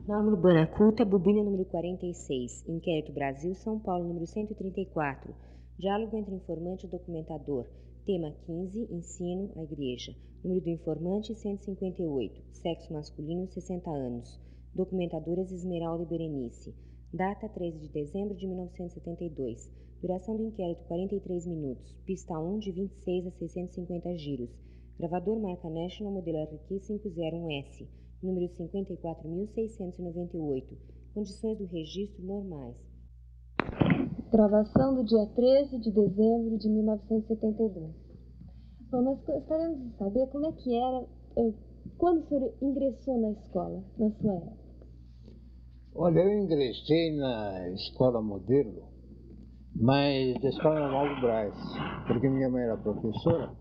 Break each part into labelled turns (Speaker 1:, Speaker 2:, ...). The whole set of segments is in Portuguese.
Speaker 1: Norma Urbana Culta, bobina número 46, Inquérito Brasil, São Paulo, número 134, diálogo entre informante e documentador, tema 15, ensino, a igreja, número do informante 158, sexo masculino 60 anos, documentadoras Esmeralda e Berenice, data 13 de dezembro de 1972, duração do inquérito 43 minutos, pista 1 de 26 a 650 giros, gravador marca National modelo RQ501S, número 54.698, condições do registro normais.
Speaker 2: Gravação do dia 13 de dezembro de 1972. Bom, nós gostaríamos de saber como é que era quando o senhor ingressou na escola, na sua época.
Speaker 3: Olha, eu ingressei na escola modelo, mas da Escola Normal do Brás, porque minha mãe era professora,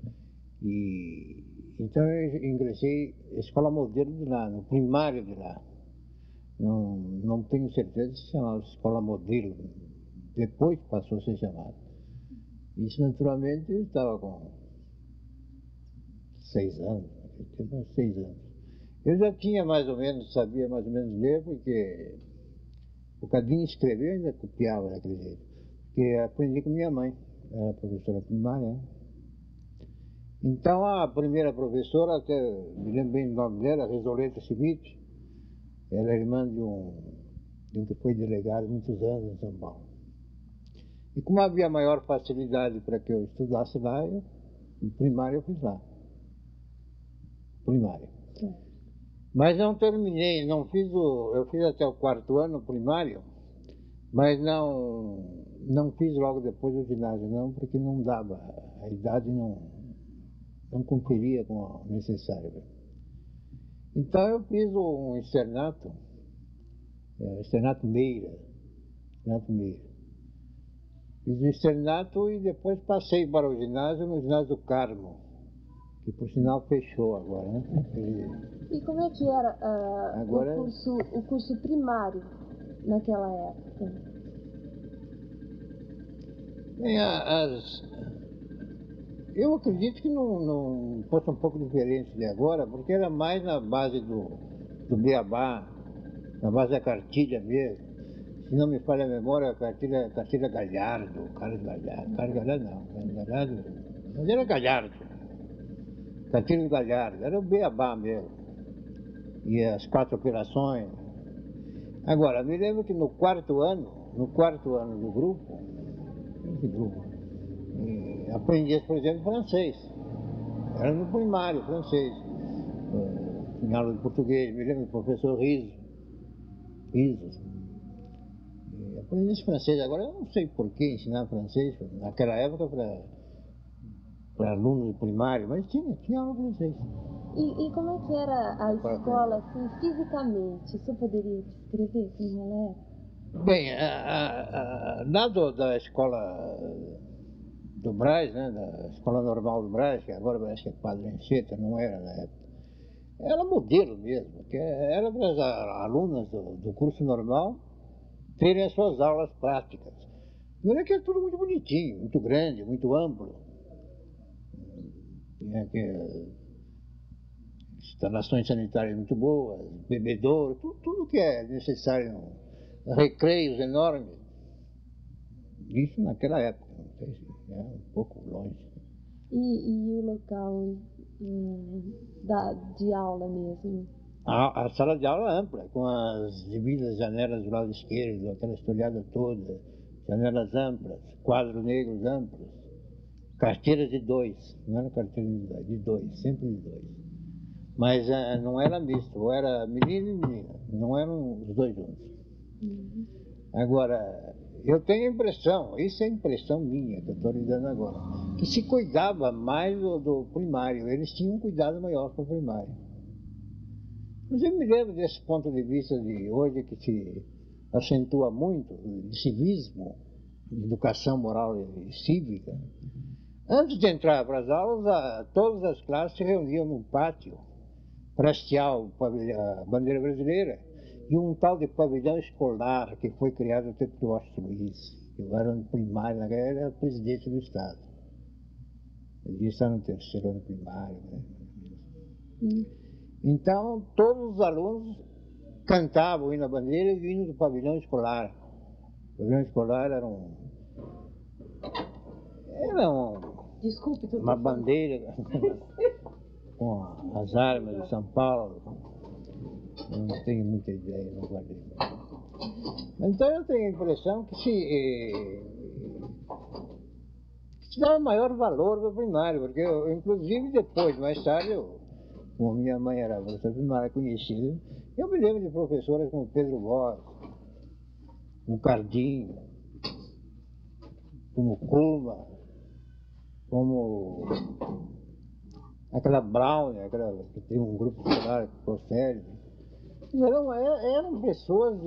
Speaker 3: e então eu ingressei na escola modelo de lá, no primário de lá. Não tenho certeza se chamava escola modelo, depois passou a ser chamado. Isso naturalmente eu estava com 6 anos, eu tinha uns 6 anos. Eu já tinha mais ou menos, sabia mais ou menos ler, porque o bocadinho escrever eu ainda copiava daquele jeito. Porque aprendi com minha mãe, era professora primária, né? Então a primeira professora, até me lembro bem o nome dela, Resoleta Schmidt, ela é irmã de um que foi delegado muitos anos em São Paulo. E como havia maior facilidade para que eu estudasse lá, primário eu fiz lá. Primário. Mas não terminei, não fiz eu fiz até o 4º ano primário, mas não fiz logo depois do ginásio não, porque não dava, a idade não conferia com o necessário. Então eu fiz um externato, externato Meira. Fiz o externato e depois passei para o ginásio, no ginásio do Carmo, que por sinal fechou agora, né?
Speaker 2: E como é que era o curso primário naquela época?
Speaker 3: Bem, eu acredito que não fosse um pouco diferente de agora, porque era mais na base do beabá, na base da cartilha mesmo. Se não me falha a memória, a cartilha Galhardo, Carlos Galhardo não, mas era Galhardo, cartilha Galhardo, era o beabá mesmo, e as 4 operações. Agora, me lembro que no quarto ano do grupo, aprendi, por exemplo, francês, era no primário, francês, em aula de português, me lembro do professor Riso. Aprendi esse francês, agora eu não sei por que ensinar francês, naquela época para alunos de primário, mas tinha aula de francês.
Speaker 2: E como é que era a escola, assim, fisicamente? O senhor poderia descrever como ela era?
Speaker 3: Bem, lá da escola do Brás, né, da Escola Normal do Brás, que agora parece que é Padre Anchieta, não era na época, era modelo mesmo, que era para as alunas do curso normal terem as suas aulas práticas. Primeiro que é tudo muito bonitinho, muito grande, muito amplo. Tinha instalações sanitárias muito boas, bebedouro, tudo que é necessário, recreios enormes. Isso naquela época, não sei se é um pouco longe.
Speaker 2: E o local de aula mesmo?
Speaker 3: A sala de aula ampla, com as devidas janelas do lado esquerdo, aquela estolhada toda, janelas amplas, quadros negros amplos, carteiras de 2, não era carteira de 2, sempre de 2. Mas não era misto, ou era menino e menina, não eram os dois juntos.
Speaker 2: Uhum.
Speaker 3: Agora, eu tenho a impressão, isso é impressão minha que eu estou lhe dando agora, que se cuidava mais do primário, eles tinham um cuidado maior com o primário. Mas eu me lembro desse ponto de vista de hoje que se acentua muito, de civismo, de educação moral e cívica. Antes de entrar para as aulas, todas as classes se reuniam num pátio para hastear a bandeira brasileira e um tal de pavilhão escolar que foi criado no tempo do Washington Luiz. Eu era no primário, era presidente do Estado. Eu devia estar no 3º ano primário, né? Então, todos os alunos cantava o hino da bandeira e o hino do pavilhão escolar. O pavilhão escolar era
Speaker 2: Desculpe, tudo
Speaker 3: uma bandeira com as armas de São Paulo. Eu não tenho muita ideia, não guardei. Então eu tenho a impressão que se dava maior valor para o primário, porque eu, inclusive depois, mais tarde, como minha mãe era professora primária conhecida, eu me lembro de professoras como Pedro Bosch, como Cardim, como Kuma, como aquela Brown, aquela que tem um grupo escolar, Prossério. Eram pessoas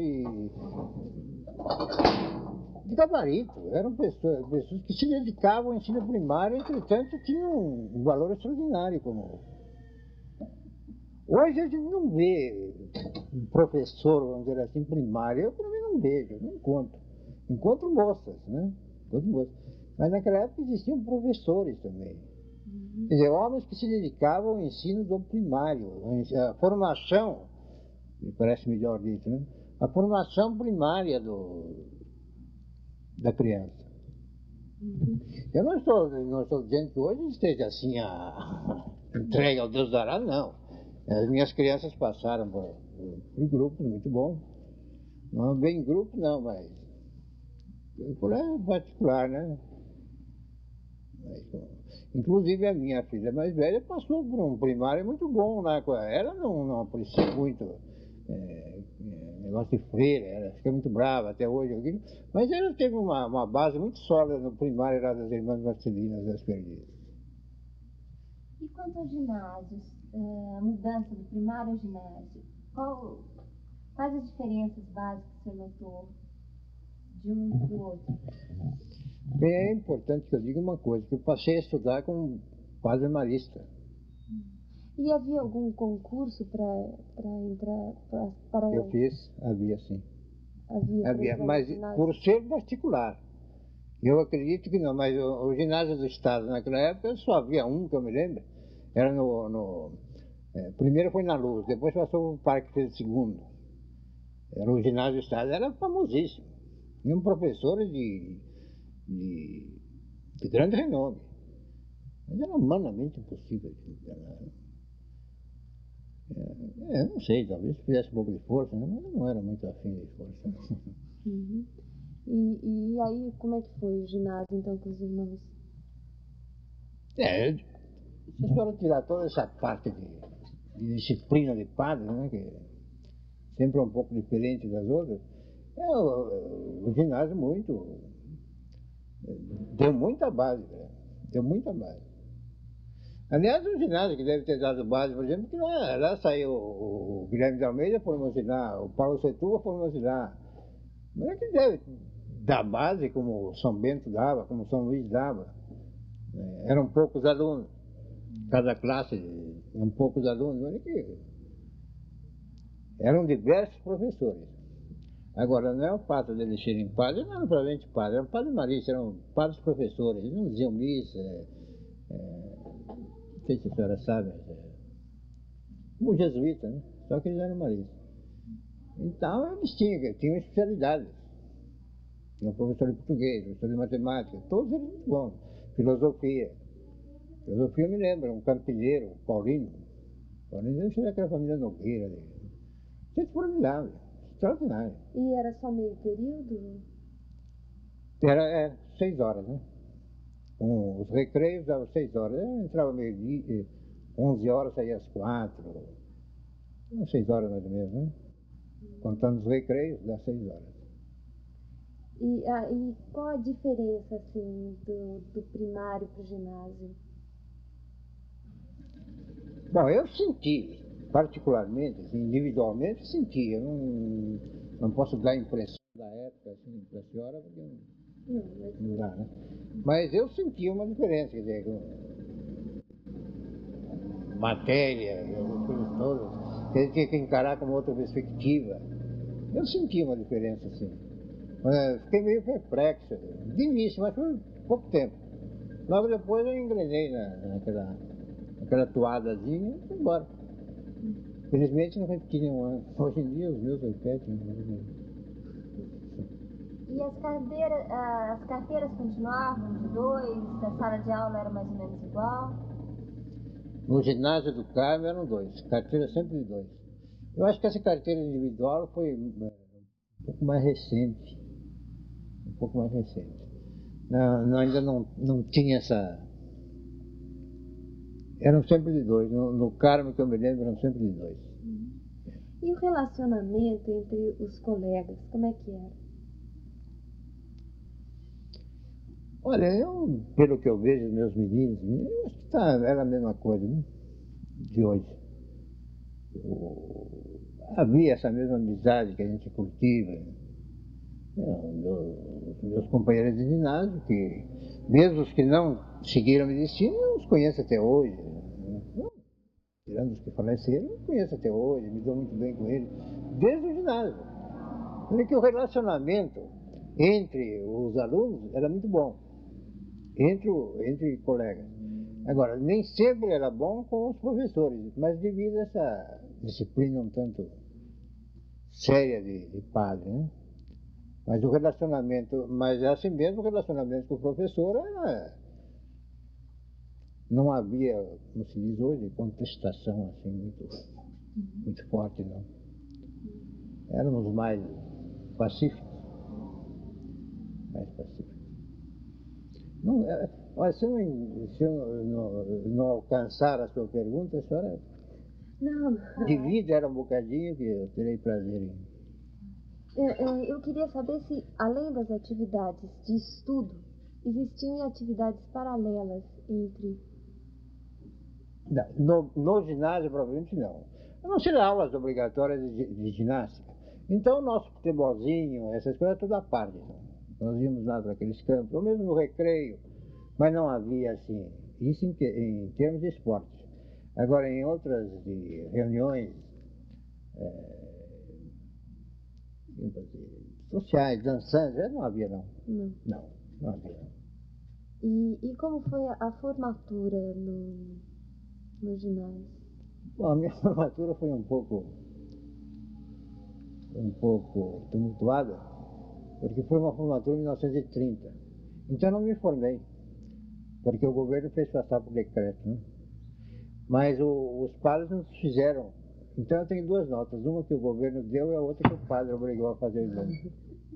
Speaker 3: de gabarito, eram pessoas que se dedicavam ao ensino primário, entretanto tinham um valor extraordinário. Hoje a gente não vê um professor, vamos dizer assim, primário, eu também não vejo, não encontro. Encontro moças, né? Encontro moças. Mas naquela época existiam professores também. Quer dizer, homens que se dedicavam ao ensino do primário, a formação, me parece melhor dito, né? A formação primária da criança. Eu não estou dizendo que hoje esteja assim entregue ao Deus dará, não. As minhas crianças passaram por grupos muito bons. Não bem em grupo, não, mas por particular, né? Inclusive a minha filha mais velha passou por um primário muito bom lá com ela. Ela não aprecia muito negócio de freira, ela fica muito brava até hoje, mas ela teve uma base muito sólida no primário lá das Irmãs Marcelinas das Perdidas.
Speaker 2: E quanto aos ginásios, a mudança do primário ao ginásio, quais as diferenças básicas que você notou de um para o outro?
Speaker 3: Bem, é importante que eu diga uma coisa, que eu passei a estudar com padre marista.
Speaker 2: E havia algum concurso para entrar?
Speaker 3: Eu fiz, havia sim.
Speaker 2: Havia,
Speaker 3: mas por ser particular. Eu acredito que não, mas o ginásio do Estado naquela época só havia um, que eu me lembro. Era primeiro foi na Luz, depois passou o Parque Pedro II. Era o ginásio do Estado, era famosíssimo. Tinha um professor de grande renome. Mas era humanamente impossível de enganar. Eu não sei, talvez fizesse um pouco de força, né? Mas eu não era muito afim de força.
Speaker 2: Uhum. E aí, como é que foi o ginásio, então, com os irmãos?
Speaker 3: Se a senhora tirar toda essa parte de disciplina de padre, né, que sempre é um pouco diferente das outras, o ginásio deu muita base, né? Deu muita base. Aliás, o ginásio que deve ter dado base, por exemplo, que lá saiu o Guilherme de Almeida formou-se lá, o Paulo Setúbal formou-se lá. Não é que deve dar base como São Bento dava, como São Luís dava. Eram poucos alunos. Cada classe eram poucos alunos, mas é que eram diversos professores. Agora, não é o fato deles serem padres, não eram provavelmente padres, eram padres maristas, eram padres professores, eles não diziam missa, não sei se a senhora sabe, como jesuíta, né? Só que eles eram maristas. Então, eles tinham especialidades. Tinha professor de português, professor de matemática, todos eles muito bons. Filosofia eu me lembro, um campineiro, Paulino deve ser daquela família Nogueira. Gente formidável, extraordinário.
Speaker 2: E era só meio período?
Speaker 3: Era 6 horas, né? Os recreios davam 6 horas. Eu entrava meio-dia, 11 horas, saía às 4. 6 horas mais ou menos, né? Contando os recreios, dá 6 horas.
Speaker 2: E qual a diferença, assim, do primário para o ginásio?
Speaker 3: Bom, eu senti, particularmente, assim, individualmente, senti. Eu não posso dar a impressão da época, assim, para a senhora, porque não dá, né? Mas eu senti uma diferença, quer dizer, matéria, as coisas todas, que tinha que encarar com outra perspectiva. Eu senti uma diferença, assim. Fiquei meio perplexo, de início, mas foi pouco tempo. Logo depois eu engrenei naquela toadazinha e fui embora. Felizmente não repetiram um ano. Hoje em dia os meus repetem.
Speaker 2: E as carteiras continuavam de 2, a sala de aula era mais ou menos igual?
Speaker 3: No ginásio do Carmo eram 2, carteira sempre de 2. Eu acho que essa carteira individual foi um pouco mais recente. Um pouco mais recente. Ainda não tinha essa. Eram sempre de 2. No Carmo que eu me lembro eram sempre de 2.
Speaker 2: E o relacionamento entre os colegas, como é que era?
Speaker 3: Olha, pelo que eu vejo dos meus meninos, eu acho que era a mesma coisa, né? De hoje. Havia essa mesma amizade que a gente cultiva. Meus companheiros de ginásio, que mesmo os que não seguiram medicina, eu os conheço até hoje. Tirando os que faleceram, eu conheço até hoje, me dou muito bem com eles, desde o ginásio. Olha que o relacionamento entre os alunos era muito bom, entre colegas. Agora, nem sempre era bom com os professores, mas devido a essa disciplina um tanto séria de padre, né? Mas o relacionamento, mas assim mesmo o relacionamento com o professor não havia, como se diz hoje, contestação assim muito forte, não. Éramos mais pacíficos. Mais pacíficos. Não, olha, se eu não alcançar a sua pergunta, a senhora divida ela um bocadinho que eu terei prazer em.
Speaker 2: Eu queria saber se, além das atividades de estudo, existiam atividades paralelas entre...
Speaker 3: No ginásio, provavelmente não. A não ser aulas obrigatórias de ginástica. Então, o nosso futebolzinho, essas coisas, tudo à parte. Nós íamos lá para aqueles campos, ou mesmo no recreio, mas não havia assim, isso em termos de esporte. Agora, em outras reuniões sociais, dançantes, não havia não. Não havia não.
Speaker 2: E como foi a formatura no ginásio?
Speaker 3: Bom, a minha formatura foi um pouco tumultuada, porque foi uma formatura em 1930. Então eu não me formei, porque o governo fez passar por decreto, né? Mas os padres não fizeram. Então eu tenho 2 notas, uma que o governo deu e a outra que o padre obrigou a fazer o exame.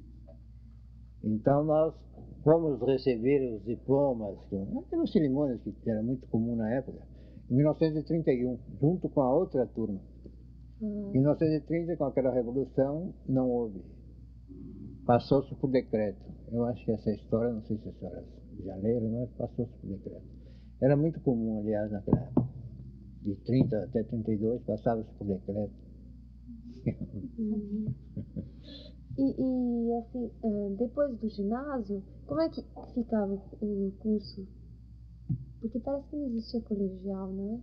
Speaker 3: Então nós fomos receber os diplomas, aquelas cerimônias que era muito comum na época, em 1931, junto com a outra turma. Em 1930, com aquela revolução, não houve. Passou-se por decreto. Eu acho que essa história, não sei se a senhora já leram, mas passou-se por decreto. Era muito comum, aliás, naquela época. De 30 até 32, passava-se por decreto.
Speaker 2: E assim, depois do ginásio, como é que ficava o curso? Porque parece que não existia colegial, não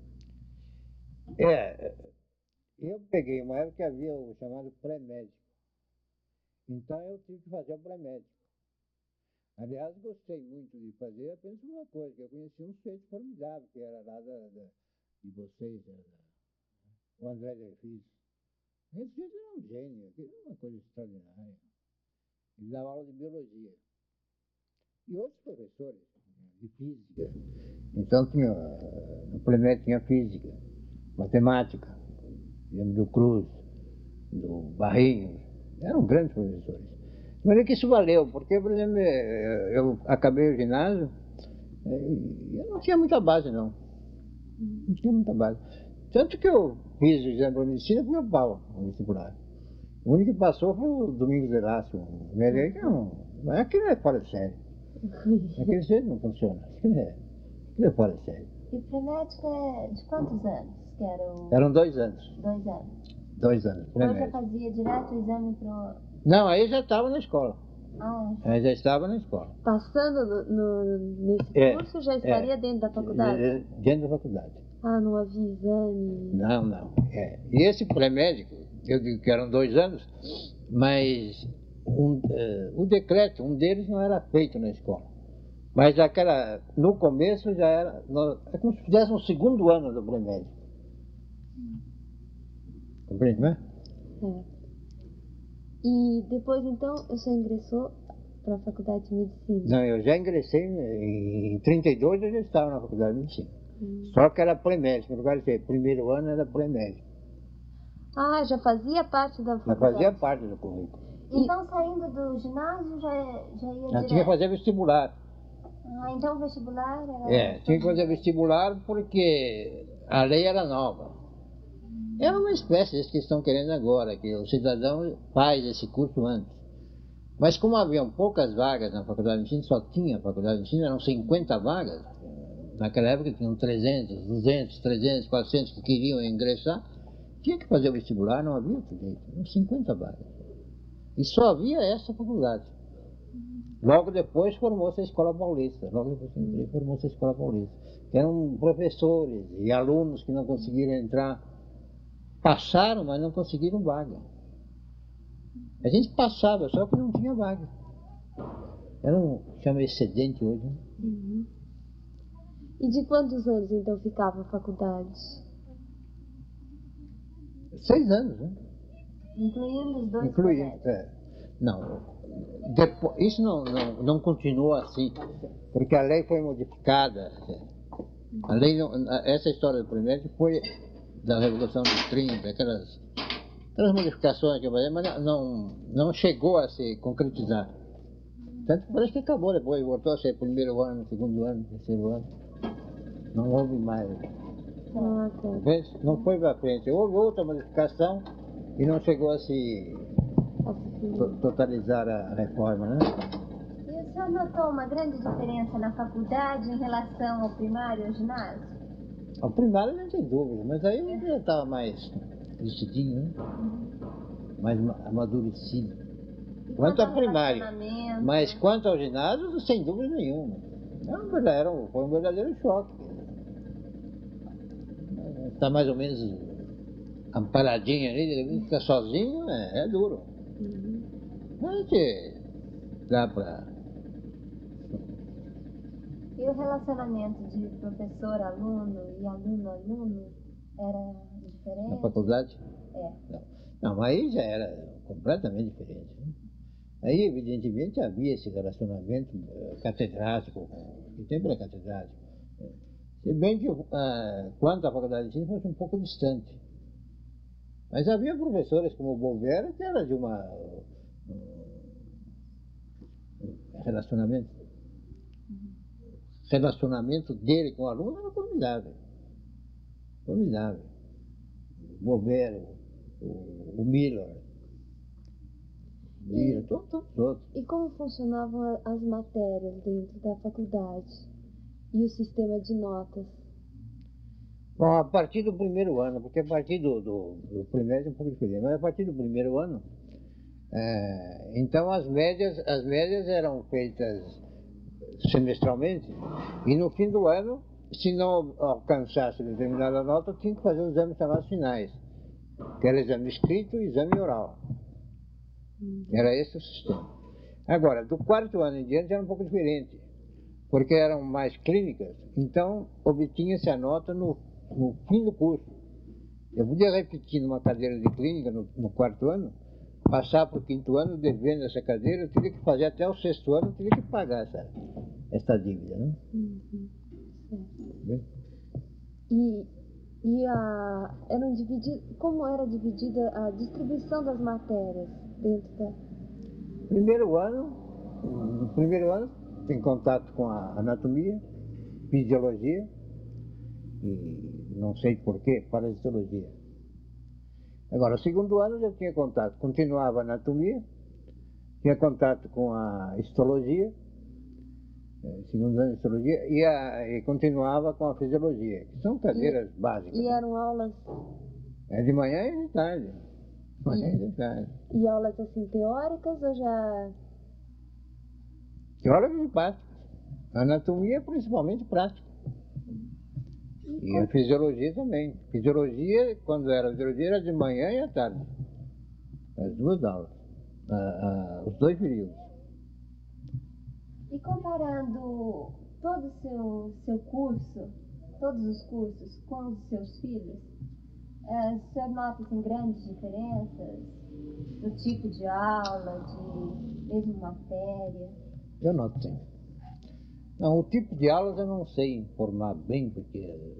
Speaker 3: é? Eu peguei uma época que havia o chamado pré-médico. Então eu tive que fazer o pré-médico. Aliás, gostei muito de fazer apenas uma coisa, que eu conheci um sujeito formidável, que era lá de vocês, o André Derfis. Esse sujeito era um gênio, aquilo era uma coisa extraordinária. Ele dava aula de biologia. E outros professores de física. Então no pré-médico tinha física, matemática, do Cruz, do Barrinho, eram grandes professores. Mas é que isso valeu, porque, por exemplo, eu acabei o ginásio, eu não tinha muita base, não. Não tinha muita base. Tanto que eu fiz o exame para medicina com meu pau no vestibular. O único que passou foi o Domingos Velasco, um velho que não é aquilo é fora de série. Aquele jeito não funciona. Aquilo é fora de série.
Speaker 2: E o pré-médico é de quantos anos? Que
Speaker 3: Eram 2 anos.
Speaker 2: 2 anos.
Speaker 3: 2 anos,
Speaker 2: Então
Speaker 3: pré-médico.
Speaker 2: você fazia direto o exame pro...
Speaker 3: Não, aí já estava na escola. Aí já estava na escola.
Speaker 2: Passando nesse curso já estaria dentro da faculdade?
Speaker 3: Dentro da faculdade.
Speaker 2: Não havia exame?
Speaker 3: Não. E esse pré-médico, eu digo que eram 2 anos, mas o decreto, um deles não era feito na escola. Mas no começo já era, é como se fizesse um 2º ano do pré-médico. Compreende, né?
Speaker 2: É. E depois, então, o senhor ingressou para a Faculdade de Medicina?
Speaker 3: Não, eu já ingressei em 32, eu já estava na Faculdade de Medicina. Só que era pré-médico, no lugar de ser primeiro ano era pré-médico.
Speaker 2: Ah, já fazia parte da
Speaker 3: Já
Speaker 2: faculdade?
Speaker 3: fazia parte do currículo.
Speaker 2: Então, saindo do ginásio, já ia
Speaker 3: Já
Speaker 2: direto?
Speaker 3: tinha que fazer vestibular.
Speaker 2: Ah, então o vestibular era...
Speaker 3: Tinha que fazer vestibular porque a lei era nova. É uma espécie desse que estão querendo agora, que o cidadão faz esse curso antes. Mas como haviam poucas vagas na Faculdade de Medicina, só tinha a Faculdade de Medicina, eram 50 vagas. Naquela época tinham 300, 200, 300, 400 que queriam ingressar. Tinha que fazer o vestibular, não havia outro jeito. Eram 50 vagas. E só havia essa faculdade. Logo depois formou-se a Escola Paulista. Logo depois formou-se a Escola Paulista. Que eram professores e alunos que não conseguiram entrar. Passaram, mas não conseguiram vaga. A gente passava, só que não tinha vaga. Era chama excedente hoje, né?
Speaker 2: Uhum. E de quantos anos, então, ficava a faculdade?
Speaker 3: 6 anos, né?
Speaker 2: Incluindo os dois
Speaker 3: Incluindo,
Speaker 2: semestres?
Speaker 3: Não, depois, isso não continuou assim, porque a lei foi modificada. A lei essa história do primeiro foi da Revolução dos 30, aquelas modificações que eu falei, mas não chegou a se concretizar. Tanto que parece que acabou depois, voltou a ser primeiro ano, segundo ano, terceiro ano. Não houve mais.
Speaker 2: Ah, tá.
Speaker 3: Não foi para frente. Houve outra modificação e não chegou a se totalizar a reforma, né?
Speaker 2: E o senhor notou uma grande diferença na faculdade em relação ao primário e ao ginásio?
Speaker 3: Ao primário não tem dúvida, mas aí ele já estava mais crescidinho, né? Mais amadurecido. Quanto ao primário. Mas quanto ao ginásio, sem dúvida nenhuma. Foi um verdadeiro choque. Está mais ou menos amparadinho ali, ficar sozinho é duro. Mas dá para...
Speaker 2: E o relacionamento de professor-aluno e aluno-aluno era diferente?
Speaker 3: Na faculdade?
Speaker 2: É.
Speaker 3: Não, mas aí já era completamente diferente. Né? Aí, evidentemente, havia esse relacionamento catedrático, que sempre era catedrático. Se bem que, quanto à faculdade de ensino, fosse um pouco distante. Mas havia professores como o Bolvera, que era de um relacionamento dele com o aluno era formidável. Formidável. O Bolvera, o Miller, todos outros.
Speaker 2: E como funcionavam as matérias dentro da faculdade? E o sistema de notas?
Speaker 3: Bom, a partir do primeiro ano, porque a partir do primeiro é um pouco diferente, mas a partir do primeiro ano, então as médias eram feitas semestralmente, e no fim do ano, se não alcançasse determinada nota, tinha que fazer os exames chamados finais, que era exame escrito e exame oral. Era esse o sistema. Agora, do quarto ano em diante era um pouco diferente, porque eram mais clínicas, então obtinha-se a nota no fim do curso. Eu podia repetir numa cadeira de clínica no quarto ano, passar para o quinto ano devendo essa cadeira, eu teria que fazer até o sexto ano, eu teria que pagar essa dívida, né?
Speaker 2: Eram divididos, como era dividida a distribuição das matérias dentro da...
Speaker 3: No primeiro ano tem contato com a anatomia, fisiologia e não sei porquê, parasitologia. Agora, o segundo ano já tinha contato, continuava a anatomia, tinha contato com a histologia, segundo ano de histologia, e continuava com a fisiologia, que são cadeiras básicas.
Speaker 2: E eram aulas?
Speaker 3: De manhã e de tarde.
Speaker 2: E aulas assim teóricas ou já...
Speaker 3: Teóricas e práticas. A anatomia principalmente prática. E a fisiologia também. Fisiologia, quando era fisiologia, era de manhã e à tarde. As duas aulas. Os dois períodos.
Speaker 2: E comparando todo o seu curso, todos os cursos, com os seus filhos, O senhor nota assim, grandes diferenças do tipo de aula, de mesmo matéria?
Speaker 3: Eu noto, sim. Não, o tipo de aulas eu não sei informar bem, porque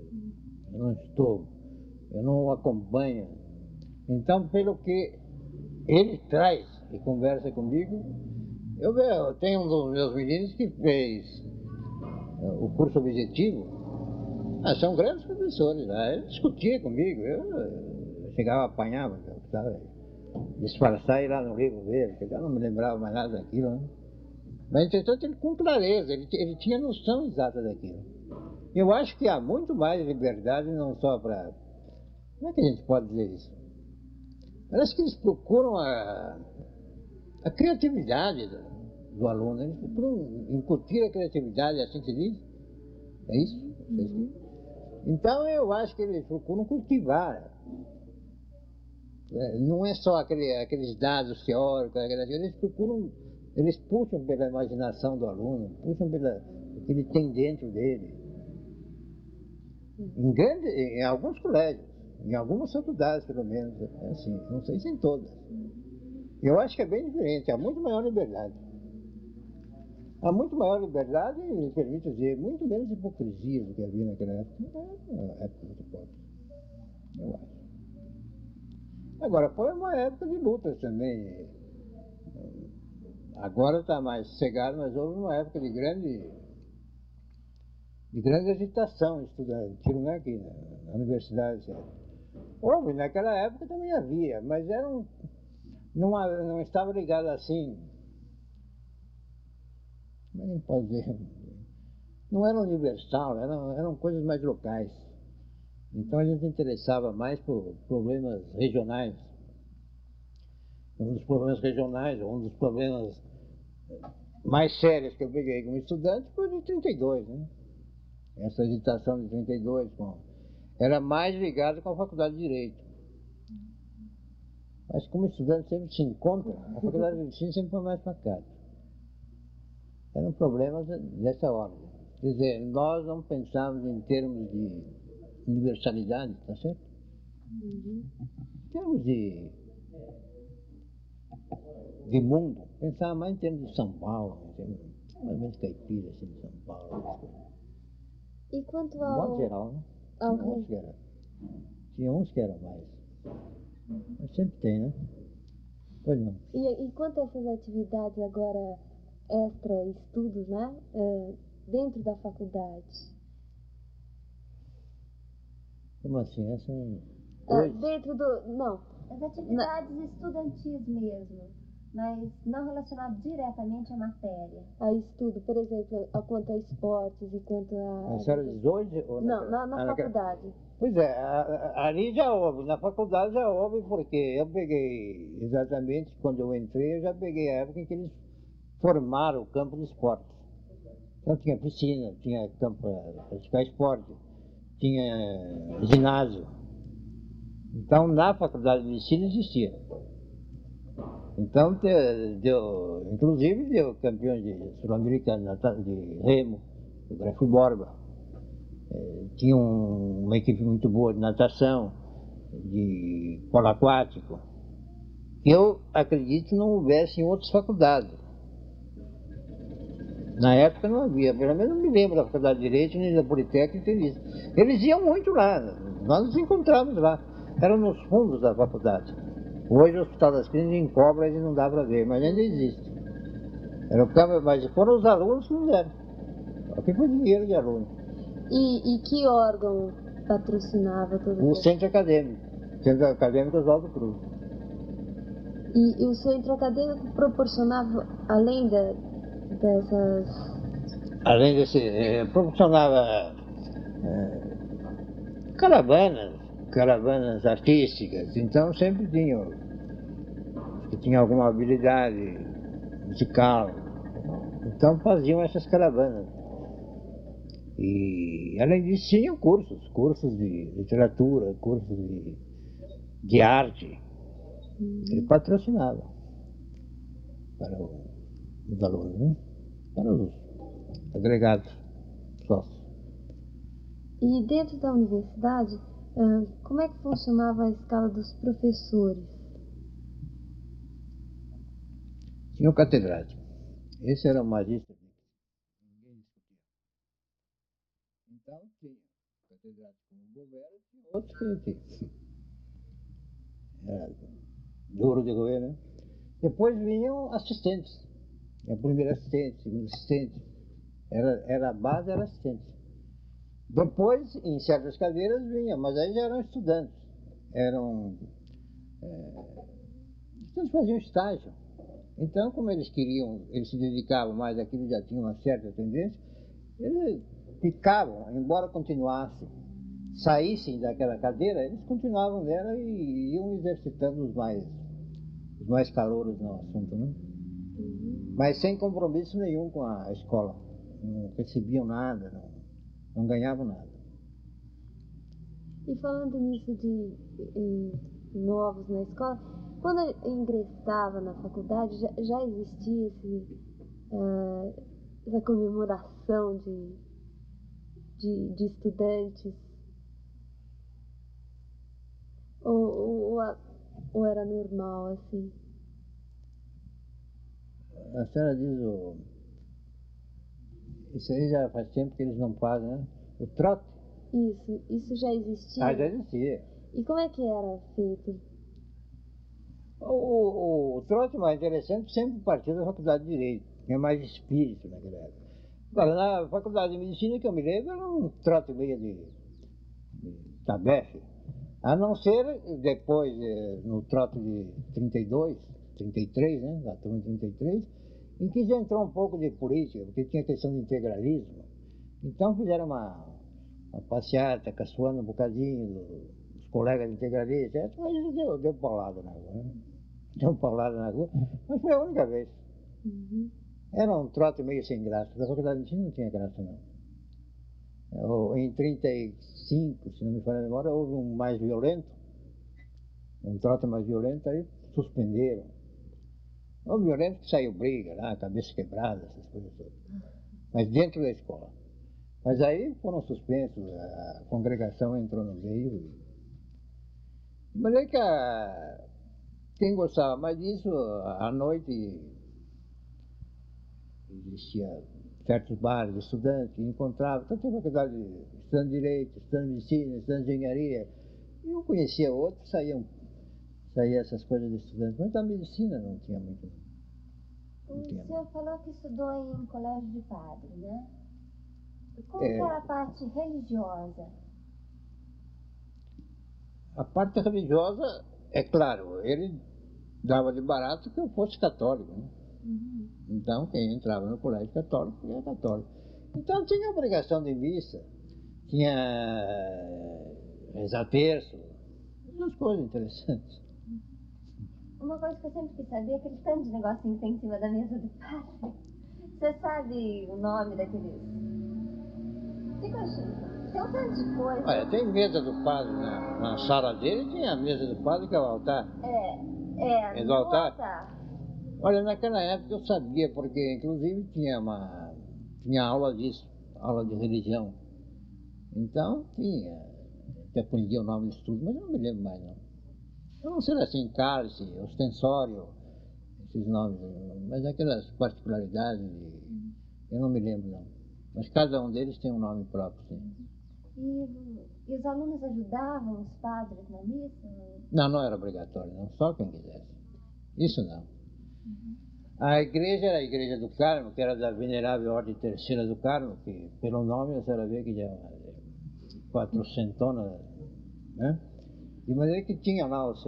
Speaker 3: eu não acompanho. Então, pelo que ele traz e conversa comigo, eu tenho um dos meus meninos que fez o curso objetivo. São grandes professores lá. Ele discutia comigo, eu chegava, apanhava, eu precisava disfarçar e ir lá no livro dele, porque eu não me lembrava mais nada daquilo, né? Mas, entretanto, ele com clareza, ele tinha noção exata daquilo. Eu acho que há muito mais liberdade, não só para... Como é que a gente pode dizer isso? Parece que eles procuram a criatividade do aluno, eles procuram incutir a criatividade, assim que se diz. É isso? Então, eu acho que eles procuram cultivar. Não é só aqueles dados teóricos, eles puxam pela imaginação do aluno, puxam pelo que ele tem dentro dele. Em alguns colégios, em algumas faculdades, pelo menos, é assim, não sei se em todas. Eu acho que é bem diferente, há muito maior liberdade. Há muito maior liberdade e, me permite dizer, muito menos hipocrisia do que havia naquela época. Na época muito pobre, eu acho. Agora, foi uma época de lutas também. Agora está mais sossegado, mas houve uma época de grande agitação estudantil, né, aqui na universidade. Houve, naquela época também havia, mas não estava ligado assim, como é que pode dizer, não era universal, eram coisas mais locais. Então a gente se interessava mais por problemas regionais. Um dos problemas regionais, um dos problemas mais sérios que eu peguei como estudante foi de 32, né? Essa agitação de 32 era mais ligada com a Faculdade de Direito. Mas como estudante sempre se encontra, a Faculdade de Medicina sempre foi mais pacata. Eram problemas dessa ordem. Quer dizer, nós não pensávamos em termos de universalidade, tá certo? Em termos de mundo, pensava mais em termos de São Paulo, em termos mais ou menos caipira, assim, de São Paulo.
Speaker 2: E quanto
Speaker 3: De modo geral, né? Tinha uns que eram mais. Mas sempre tem, né? Pois não.
Speaker 2: E quanto a essas atividades agora extra estudos, né? Dentro da faculdade?
Speaker 3: Como assim? Essa
Speaker 2: Dentro do... Não. As atividades estudantis mesmo, mas não relacionadas diretamente à matéria. A estudo, por exemplo, quanto a esportes e quanto a...
Speaker 3: A senhora diz hoje? Ou
Speaker 2: não, na faculdade.
Speaker 3: Pois é, ali já houve, na faculdade já houve, porque eu peguei, exatamente, quando eu entrei, eu já peguei a época em que eles formaram o campo de esporte. Então tinha piscina, tinha campo para praticar esporte, tinha ginásio. Então na faculdade de medicina existia. Então inclusive deu campeão sul-americano de remo, o Grafo Borba. Tinha uma equipe muito boa de natação, de polo aquático. Eu acredito não houvesse em outras faculdades. Na época não havia, pelo menos não me lembro da Faculdade de Direito nem da Politécnica. Eles iam muito lá, nós nos encontrávamos lá. Eram nos fundos da faculdade. Hoje o Hospital das Clínicas em Cobra ele não dá para ver, mas ainda existe. Mas foram os alunos que fizeram. Aqui foi dinheiro de aluno.
Speaker 2: E que órgão patrocinava todo
Speaker 3: O Centro Acadêmico. Centro Acadêmico Oswaldo Cruz.
Speaker 2: E o Centro Acadêmico proporcionava, além dessas...
Speaker 3: Além desse, proporcionava caravanas artísticas. Então sempre tinha alguma habilidade musical. Então faziam essas caravanas. E além disso tinham cursos de literatura, cursos de arte. Ele patrocinava para os alunos, né? Para os agregados sócios.
Speaker 2: E dentro da universidade, Como é que funcionava a escala dos professores?
Speaker 3: Tinha o catedrático. Esse era o magista. Ninguém discutia. Então tinha o catedrático como governo e tinha outros que era duro de governo, né? Depois vinham assistentes. A primeira assistente, segundo assistente. A base era assistente. Depois, em certas cadeiras, vinha, mas aí já eram estudantes. Eram. Eles faziam estágio. Então, como eles queriam, eles se dedicavam mais àquilo, já tinham uma certa tendência, eles ficavam, embora continuassem, saíssem daquela cadeira, eles continuavam nela e iam exercitando os mais calouros no assunto, né? Mas sem compromisso nenhum com a escola. Não recebiam nada, não ganhavam nada.
Speaker 2: E falando nisso de novos na escola, quando eu ingressava na faculdade, já existia essa comemoração de estudantes? Ou era normal, assim?
Speaker 3: A senhora diz isso aí já faz tempo que eles não fazem, né? O trote.
Speaker 2: Isso já existia?
Speaker 3: Ah, já existia.
Speaker 2: E como é que era feito?
Speaker 3: O trote mais interessante sempre partiu da faculdade de Direito. Tinha mais espírito naquela época. Agora, na faculdade de Medicina, que eu me lembro, era um trote meio de tabefe. A não ser depois, no trote de 32, 33, né? Da turma de 33, em que já entrou um pouco de política, porque tinha questão de integralismo. Então fizeram uma passeata, caçoando um bocadinho dos colegas integralistas, mas deu paulada na rua, né? Deu paulada na rua, mas foi a única vez.
Speaker 2: Uhum.
Speaker 3: Era um trote meio sem graça, da faculdade de ensino não tinha graça não. Em 35, se não me falha a memória, houve um mais violento, um trote mais violento, aí suspenderam. Houve violento que saiu briga lá, cabeça quebrada, essas coisas todas. Mas dentro da escola. Mas aí foram suspensos, a congregação entrou no meio. Mas é que quem gostava mais disso, à noite existia certos bares de estudantes que encontravam, tanto em faculdade, estudando direito, estudando medicina, estudando engenharia. E eu conhecia outros, saía essas coisas de estudantes, mas da medicina não tinha muito.
Speaker 2: O senhor falou que estudou em colégio de padre, né? Como
Speaker 3: É.
Speaker 2: que era a parte religiosa?
Speaker 3: A parte religiosa, é claro, ele dava de barato que eu fosse católico, né?
Speaker 2: Uhum.
Speaker 3: Então, quem entrava no colégio católico era católico. Então, tinha obrigação de missa, tinha rezar terço, essas coisas interessantes.
Speaker 2: Uma coisa que eu sempre quis saber é aquele tanto de negocinho que tem em cima da mesa do padre. Você sabe o nome daqueles? Fica achando. Tem um tanto de coisa.
Speaker 3: Olha, tem mesa do padre na sala dele, tinha a mesa do padre que é o altar. É do altar? Olha, naquela época eu sabia, porque inclusive tinha aula disso, aula de religião. Então que aprendia o nome disso tudo, mas eu não me lembro mais não. Eu não sei assim, cálice, ostensório, esses nomes, mas aquelas particularidades, eu não me lembro não. Mas cada um deles tem um nome próprio, sim.
Speaker 2: E os alunos ajudavam os padres na missa?
Speaker 3: Não era obrigatório, não, só quem quisesse. Isso não. A igreja era a Igreja do Carmo, que era da Venerável Ordem Terceira do Carmo, que pelo nome a senhora vê que já é 400, né? De maneira que tinha lá os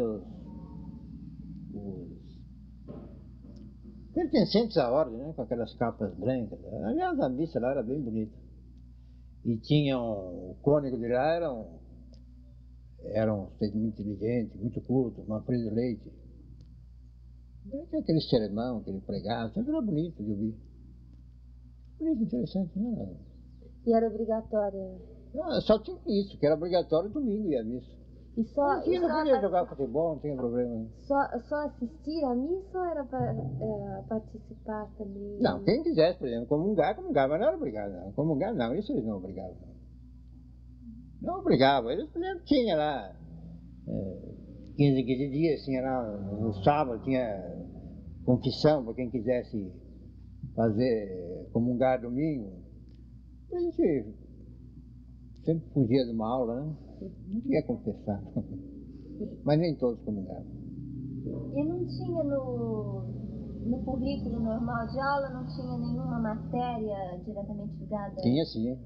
Speaker 3: pertencentes à ordem, né? Com aquelas capas brancas. Aliás, a missa lá era bem bonita. E tinham, o cônego de lá era um sujeito muito inteligente, muito culto, Manfredo Leite. Tinha aquele sermão que ele pregava, sempre era bonito de ouvir. Bonito, interessante, né?
Speaker 2: E era obrigatório?
Speaker 3: Só tinha isso, que era obrigatório domingo ir à missa.
Speaker 2: E só
Speaker 3: Podia jogar futebol, não tinha problema.
Speaker 2: Só assistir à missa ou era para participar também?
Speaker 3: Não, quem quisesse, por exemplo, comungar, mas não era obrigado, não. Comungar não, isso eles não obrigavam. Não obrigava. Eles, por exemplo, tinha lá 15 em 15 dias, tinha lá no sábado, tinha confissão para quem quisesse fazer, comungar domingo. A gente sempre fugia de uma aula, né? Não tinha confessar. Mas nem todos comungavam.
Speaker 2: E não tinha no currículo normal de aula, não tinha nenhuma matéria diretamente ligada?
Speaker 3: Tinha sim.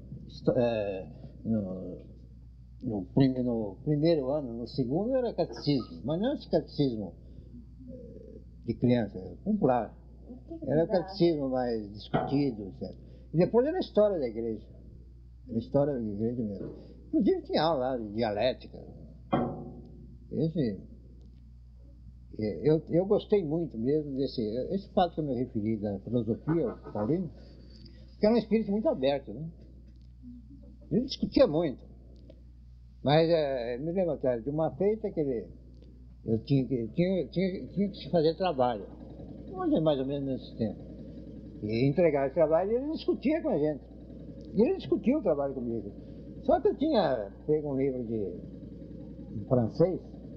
Speaker 3: No primeiro ano, no segundo era catecismo, mas não esse catecismo de criança, era popular. Era o catecismo mais discutido, etc. E depois era a história da igreja. Era a história da igreja mesmo. Inclusive tinha aula lá de dialética. Eu gostei muito mesmo esse fato que eu me referi da filosofia, Paulino, que era um espírito muito aberto, né? Ele discutia muito. Mas me lembro até de uma feita que eu tinha que se fazer trabalho. Hoje é mais ou menos nesse tempo. E entregar esse trabalho, ele discutia com a gente. E ele discutiu o trabalho comigo. Só que eu tinha pego um livro de francês,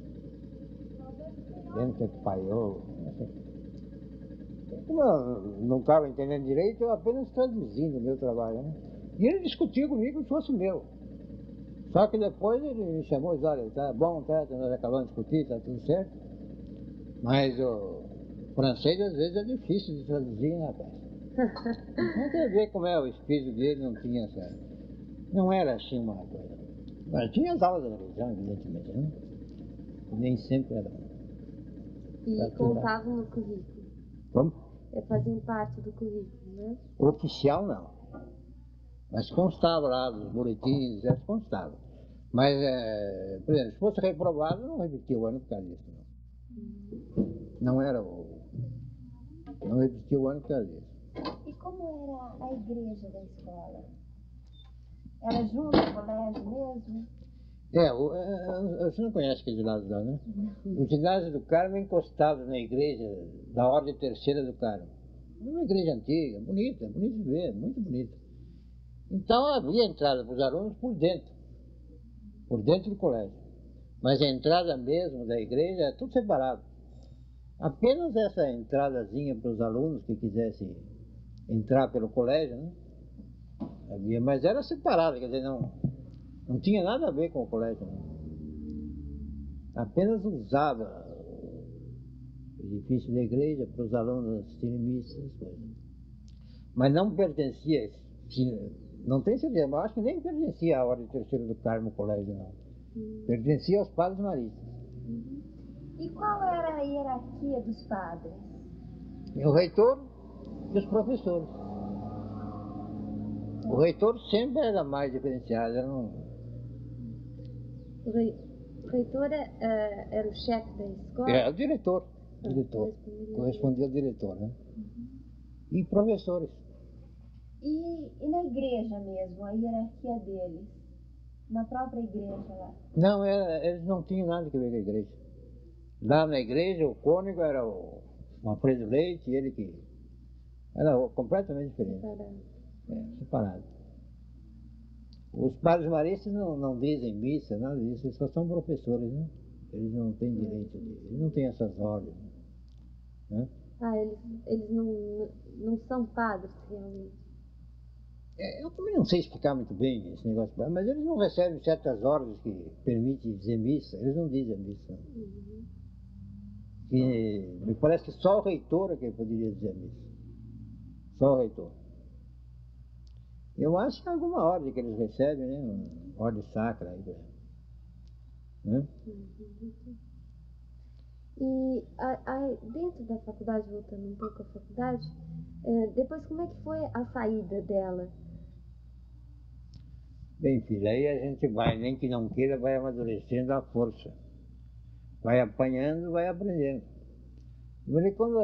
Speaker 3: lembro que é Paiol, não sei. Como eu não estava entendendo direito, eu apenas traduzindo o meu trabalho, né? E ele discutiu comigo que fosse meu. Só que depois ele me chamou e disse, olha, tá bom, nós acabamos de discutir, tá tudo certo. Mas o francês às vezes é difícil de traduzir, né, rapaz? Então quer ver como é o espírito dele, não tinha essa... Não era assim uma coisa. Mas tinha as aulas da religião, evidentemente, né? E nem sempre era.
Speaker 2: E contavam no currículo?
Speaker 3: Como?
Speaker 2: Faziam parte do currículo, né?
Speaker 3: Oficial não. Mas constava lá, dos boletins, constava. Mas, por exemplo, se fosse reprovado, não repetia o ano por causa disso. Não era não repetia o ano por causa disso.
Speaker 2: E como era a igreja da escola? Era junto ao colégio mesmo?
Speaker 3: Você não conhece aquele ginásio lá, né? O ginásio do Carmo é encostado na igreja da Ordem Terceira do Carmo. Uma igreja antiga, bonita de ver, muito bonita. Então havia entrada para os alunos por dentro do colégio. Mas a entrada mesmo da igreja é tudo separado. Apenas essa entradazinha para os alunos que quisessem entrar pelo colégio, né? Havia, mas era separado, quer dizer, não tinha nada a ver com o colégio. Né? Apenas usava o edifício da igreja para os alunos assistirem missas, essas coisas. Mas não pertencia, não tem certeza, mas acho que nem pertencia à Ordem Terceira do Carmo, o colégio, não. Pertencia aos padres maristas.
Speaker 2: E qual era a hierarquia dos padres?
Speaker 3: E o reitor e os professores. O reitor sempre era mais diferenciado.
Speaker 2: O reitor era o chefe da escola?
Speaker 3: Era o diretor. Correspondia ao diretor, né? E professores.
Speaker 2: E na igreja mesmo, a hierarquia deles? Na própria igreja lá?
Speaker 3: Não, eles não tinham nada a ver com a igreja. Lá na igreja, o cônego era o Manfredo Leite, ele que era completamente diferente. Separado. Os padres maristas não dizem missa, nada disso, eles só são professores, né? Eles não têm direito, eles não têm essas ordens. Né?
Speaker 2: Eles não são padres realmente?
Speaker 3: Eu também não sei explicar muito bem esse negócio, mas eles não recebem certas ordens que permitem dizer missa, eles não dizem missa. E me parece que só o reitor é que poderia dizer missa. Só o reitor. Eu acho que é alguma ordem que eles recebem, né? Uma ordem sacra aí, né?
Speaker 2: E dentro da faculdade, voltando um pouco à faculdade, depois como é que foi a saída dela?
Speaker 3: Bem, filha, aí a gente vai, nem que não queira, vai amadurecendo à força. Vai apanhando, vai aprendendo. Mas quando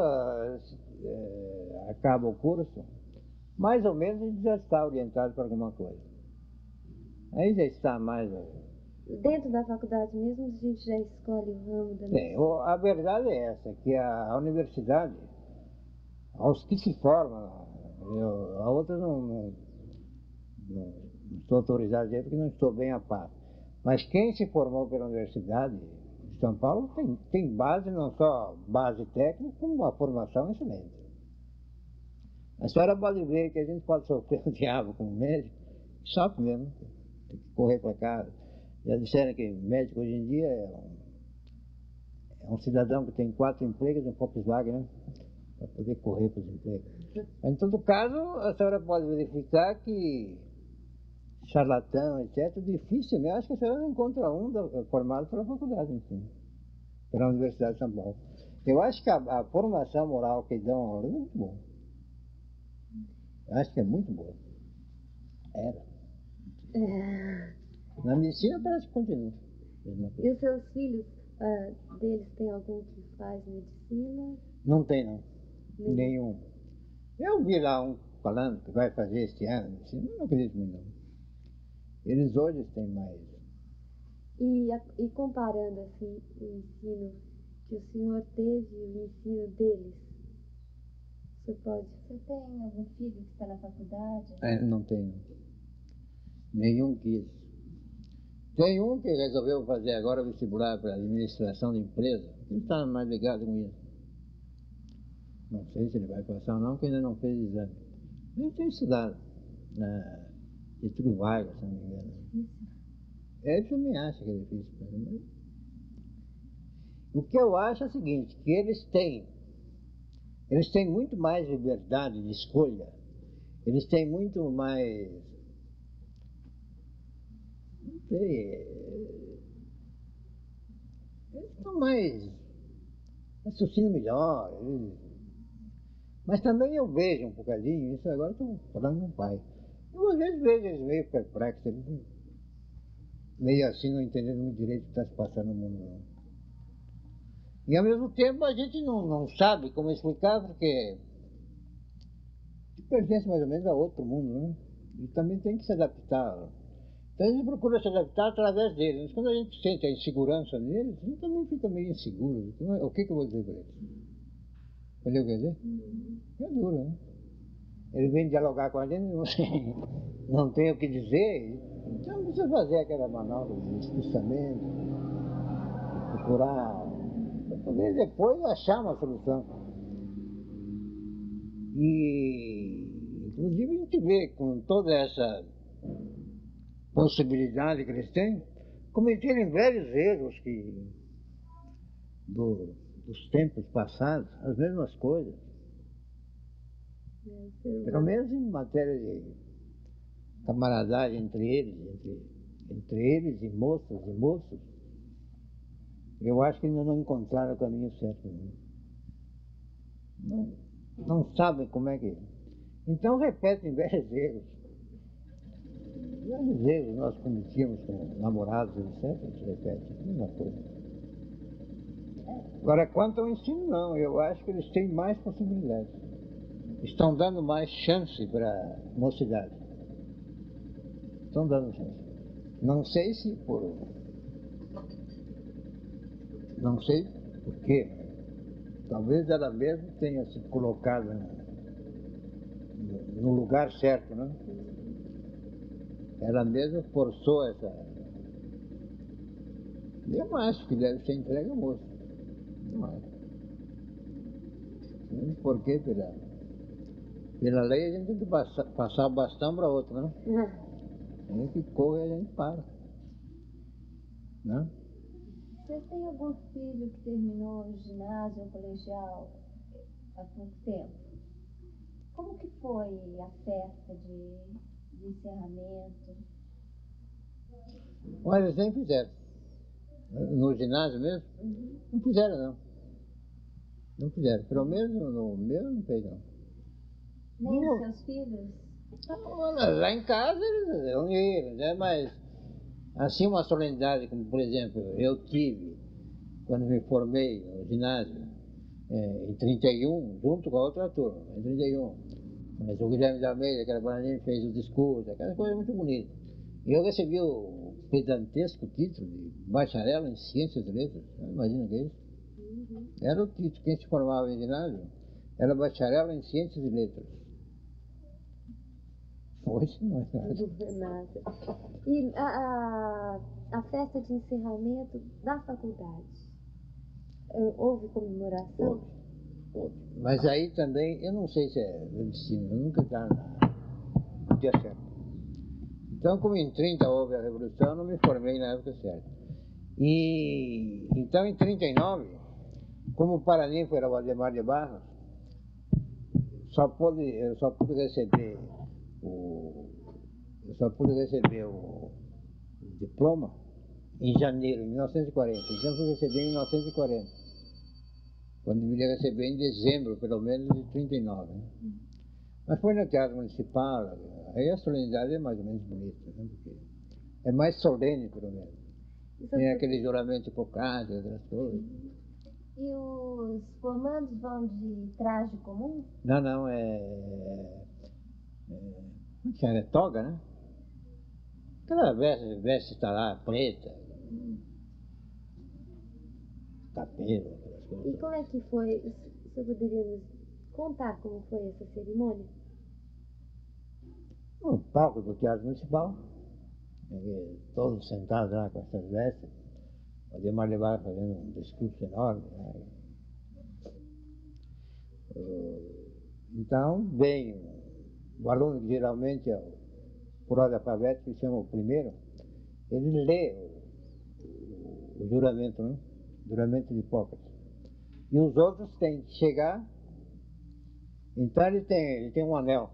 Speaker 3: acaba o curso, mais ou menos a gente já está orientado para alguma coisa. Aí já está mais...
Speaker 2: Dentro da faculdade mesmo, a gente já escolhe o ramo da medicina?
Speaker 3: A verdade é essa, que a universidade, aos que se formam, a outra não estou autorizado a dizer porque não estou bem a par. Mas quem se formou pela Universidade de São Paulo tem base, não só base técnica, como uma formação excelente. A senhora pode ver que a gente pode sofrer o diabo como médico, sofre mesmo, tem que correr para casa. Já disseram que médico hoje em dia é um cidadão que tem 4 empregos no Volkswagen, né? Para poder correr para os empregos. Mas, em todo caso, a senhora pode verificar que charlatão, etc., dificilmente, acho que a senhora não encontra formado pela faculdade, enfim, pela Universidade de São Paulo. Eu acho que a formação moral que dão ao aluno é muito boa. Eu acho que é muito boa. Era. Na medicina parece que continua.
Speaker 2: E os seus filhos, deles, tem algum que faz medicina?
Speaker 3: Não tem, não. Nenhum. Eu vi lá um falando que vai fazer este ano, assim, mas não acredito muito, não. Eles hoje têm mais.
Speaker 2: E comparando assim o ensino que o senhor teve e o ensino deles, você tem algum filho que está na faculdade?
Speaker 3: Não tenho. Nenhum quis. Tem um que resolveu fazer agora vestibular para administração de empresa. Ele está mais ligado com isso. Não sei se ele vai passar ou não, porque ainda não fez exame. Ele tem estudado na Getúlio Vargas, se não me engano. Ele também acha que é difícil para ele. Mas... O que eu acho é o seguinte, que eles têm muito mais liberdade de escolha. Eles têm muito mais... Não sei... Eles estão mais... raciocínio melhor. Mas também eu vejo um bocadinho, isso agora estou falando com o pai. Eu às vezes vejo eles meio perplexos, eles meio assim, não entendendo muito direito o que está se passando no mundo. Não. E ao mesmo tempo a gente não sabe como explicar, porque pertence mais ou menos a outro mundo, né? E também tem que se adaptar. Então a gente procura se adaptar através deles. Mas quando a gente sente a insegurança neles, a gente também fica meio inseguro. O que eu vou dizer para eles? Entendeu o que eu quer dizer? É duro, né? Ele vem dialogar com a gente, não tem o que dizer, então precisa fazer aquela manobra de expulsamento, procurar, para poder depois achar uma solução. E, inclusive, a gente vê com toda essa possibilidade que eles têm, cometerem velhos erros dos tempos passados, as mesmas coisas. Pelo menos em matéria de camaradagem entre eles e moças e moços, eu acho que ainda não encontraram o caminho certo. Não sabem como é que... Então repetem velhos erros. Velhos erros nós cometíamos com namorados, etc. A gente repete, a mesma coisa. Agora, quanto ao ensino, não. Eu acho que eles têm mais possibilidades. Estão dando mais chance para a mocidade. Estão dando chance. Não sei se não sei por quê. Talvez ela mesma tenha se colocado no lugar certo, né? Ela mesma forçou essa... Eu acho que deve ser entregue ao moço. Não acho. Porque pela lei a gente tem que passar o bastão para outro, né? A gente corre e a gente para. Né?
Speaker 2: Você tem algum filho que terminou o ginásio ou colegial há pouco tempo? Como que foi a festa de encerramento?
Speaker 3: Olha, eles nem fizeram. No ginásio mesmo? Não fizeram, não. Não fizeram. Pelo menos no meu não fez, não.
Speaker 2: Nem os seus filhos?
Speaker 3: Lá em casa eles reuniram, né? Mas assim uma solenidade como, por exemplo, eu tive quando me formei no ginásio em 31, junto com a outra turma, em 31. Mas o Guilherme da Almeida, aquela bananinha, fez o discurso, aquela coisa muito bonita. E eu recebi o pedantesco título de bacharel em Ciências e Letras. Imagina o que é isso? Era o título. Quem se formava em ginásio era bacharel em Ciências e Letras. Hoje não é nada.
Speaker 2: Não é nada. E a festa de encerramento da faculdade? Houve comemoração?
Speaker 3: Houve. Mas aí também, eu não sei se é medicina, eu nunca estava no dia certo. Então, como em 30 houve a Revolução, eu não me formei na época certa. E então, em 39, como o paraninfo era o Adhemar de Barros, eu só pude receber o diploma em janeiro de 1940. Então, eu fui receber em 1940. Quando deveria receber em dezembro, pelo menos, de 39. Né? Mas foi no Teatro Municipal, aí a solenidade é mais ou menos bonita, né? Porque é mais solene, pelo menos. Tem aquele juramento hipocrático, aquelas coisas.
Speaker 2: E os formandos vão de traje comum?
Speaker 3: Não, como que é toga, né? Aquela veste está lá, preta, cabelo, aquelas
Speaker 2: E
Speaker 3: coisas.
Speaker 2: como é que foi? Você poderia nos contar como foi essa cerimônia?
Speaker 3: No palco do Teatro Municipal, todos sentados lá com essas vestes, o Adhemar de Barros fazendo um discurso enorme. Né? Então, vem o aluno que geralmente é por ordem alfabética, que chama o primeiro, ele lê o juramento, né? Juramento de Hipócrates. E os outros têm que chegar, então ele tem um anel.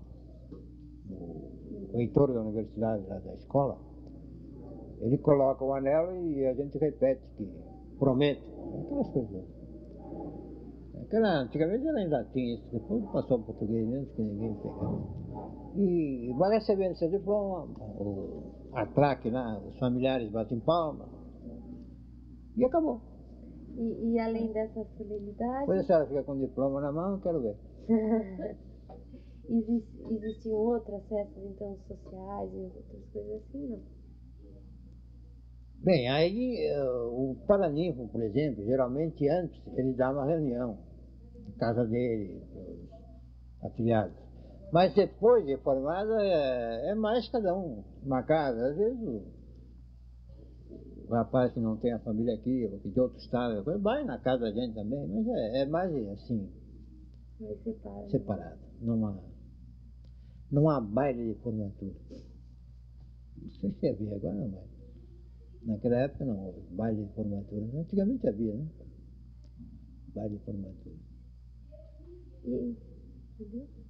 Speaker 3: O reitor da universidade, lá da escola, ele coloca o anel e a gente repete que promete, aquelas coisas. Antigamente era em latim, isso depois passou ao português mesmo, que ninguém pegava. E vai recebendo seu diploma, a claque lá, os familiares batem palma, e acabou.
Speaker 2: E além dessa solenidade,
Speaker 3: Depois a senhora fica com o diploma na mão, eu quero ver.
Speaker 2: existiam outras festas, então, sociais e outras coisas assim, não?
Speaker 3: Bem, aí o paraninfo, por exemplo, geralmente antes ele dá uma reunião na casa dele, os afiliados. Mas depois de formado é mais cada um, uma casa. Às vezes o rapaz que não tem a família aqui, ou que de outro estado, vai na casa da gente também, mas é mais assim,
Speaker 2: Mais separado.
Speaker 3: separado. Não há baile de formatura. Não sei se havia agora, não, mas naquela época não houve baile de formatura. Antigamente havia, né? Baile de formatura.
Speaker 2: E, entendeu?